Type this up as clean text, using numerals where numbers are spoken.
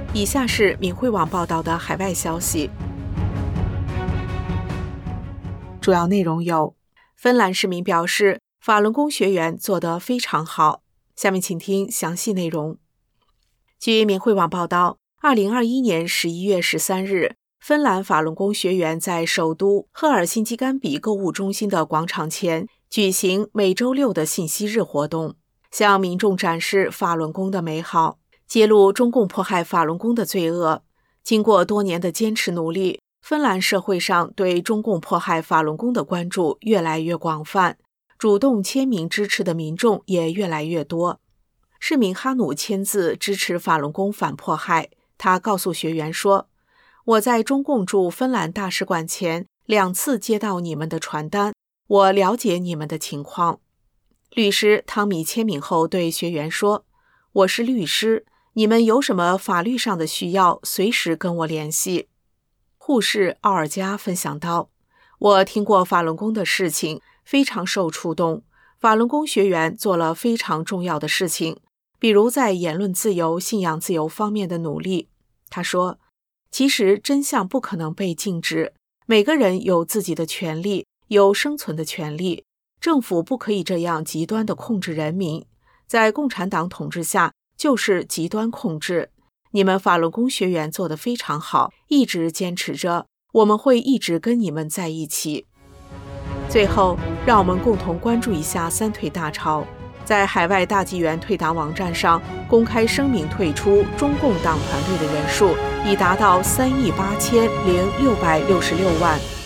以下是明慧网报道的海外消息。主要内容有：芬兰市民表示，法轮功学员做得非常好。下面请听详细内容。据明慧网报道，2021年11月13日，芬兰法轮功学员在首都赫尔辛基甘比购物中心的广场前举行每周六的信息日活动，向民众展示法轮功的美好，揭露中共迫害法轮功的罪恶。经过多年的坚持努力，芬兰社会上对中共迫害法轮功的关注越来越广泛，主动签名支持的民众也越来越多。市民哈努签字支持法轮功反迫害，他告诉学员说：“我在中共驻芬兰大使馆前2次接到你们的传单，我了解你们的情况。”律师汤米签名后对学员说：“我是律师，你们有什么法律上的需要，随时跟我联系。”护士奥尔加分享道：“我听过法轮功的事情，非常受触动。法轮功学员做了非常重要的事情，比如在言论自由、信仰自由方面的努力。”他说：“其实真相不可能被禁止，每个人有自己的权利，有生存的权利。政府不可以这样极端地控制人民，在共产党统治下就是极端控制。你们法轮功学员做得非常好，一直坚持着，我们会一直跟你们在一起。”最后，让我们共同关注一下三退大潮。在海外大纪元退党网站上公开声明退出中共党团队的人数已达到3.80666万。